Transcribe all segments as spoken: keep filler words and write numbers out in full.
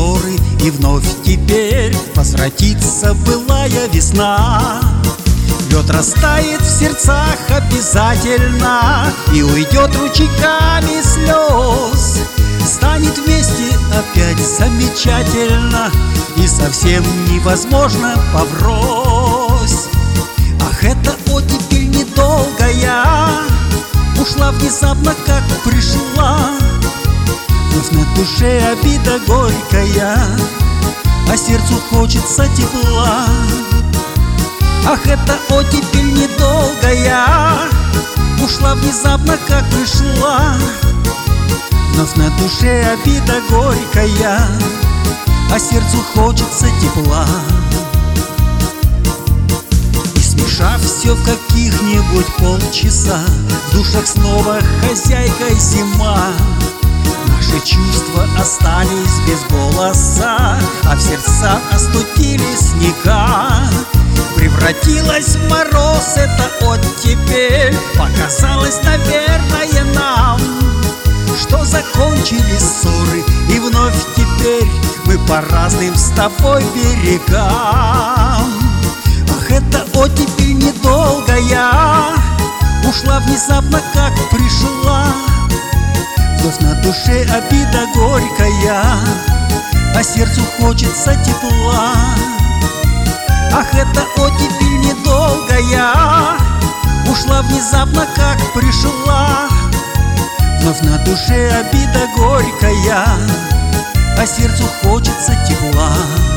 ссоры, и вновь теперь возвратится былая весна. Лед растает в сердцах обязательно и уйдет ручейками слез. Станет вместе опять замечательно и совсем невозможно поврось. Ах, эта оттепель недолгая ушла внезапно, как пришла. Вновь на душе обида горькая, а сердцу хочется тепла. Ах, эта оттепель недолгая ушла внезапно, как пришла. Вновь на душе обида горькая, а сердцу хочется тепла. И смешав все в каких-нибудь полчаса, в душах снова хозяйка зима. Наши чувства остались без голоса, а в сердца остудили снега. Превратилась в мороз эта оттепель, показалось, наверное, нам, что закончились ссоры, и вновь теперь мы по разным с тобой берегам. Ах, эта оттепель недолгая ушла внезапно, как пришла. Вновь на душе обида горькая, а сердцу хочется тепла. Ах, эта оттепель недолгая ушла внезапно, как пришла. Вновь на душе обида горькая, а сердцу хочется тепла.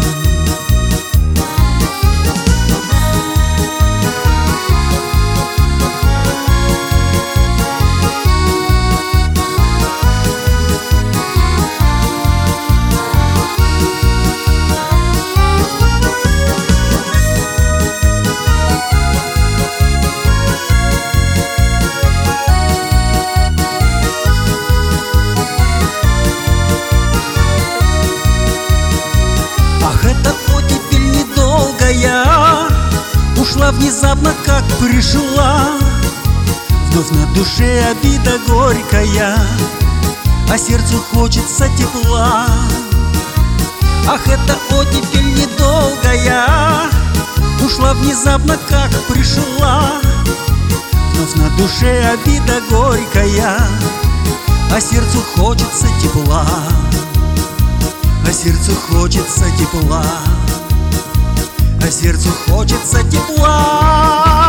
Ушла внезапно, как пришла. Вновь на душе обида горькая, а сердцу хочется тепла. Ах, эта оттепель недолгая ушла внезапно, как пришла. Вновь на душе обида горькая, а сердцу хочется тепла. А сердцу хочется тепла, а сердцу хочется тепла.